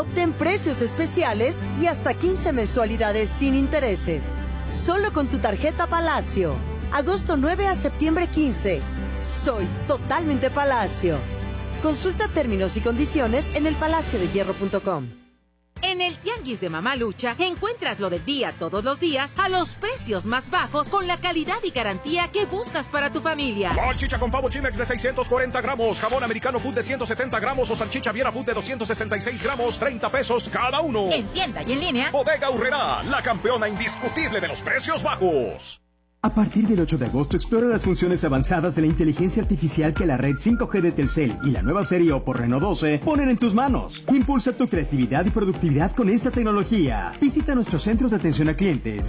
Obtén precios especiales y hasta 15 mensualidades sin intereses. Solo con tu tarjeta Palacio. Agosto 9 a septiembre 15. Soy totalmente Palacio. Consulta términos y condiciones en elpalaciodehierro.com. En el Tianguis de Mamalucha encuentras lo del día todos los días a los precios más bajos con la calidad y garantía que buscas para tu familia. Salchicha con pavo Chimex de 640 gramos, jamón americano food de 170 gramos o salchicha Viera food de 266 gramos, 30 pesos cada uno. En tienda y en línea. Bodega Aurrerá, la campeona indiscutible de los precios bajos. A partir del 8 de agosto, explora las funciones avanzadas de la inteligencia artificial que la red 5G de Telcel y la nueva serie Oppo Reno 12 ponen en tus manos. Impulsa tu creatividad y productividad con esta tecnología. Visita nuestros centros de atención a clientes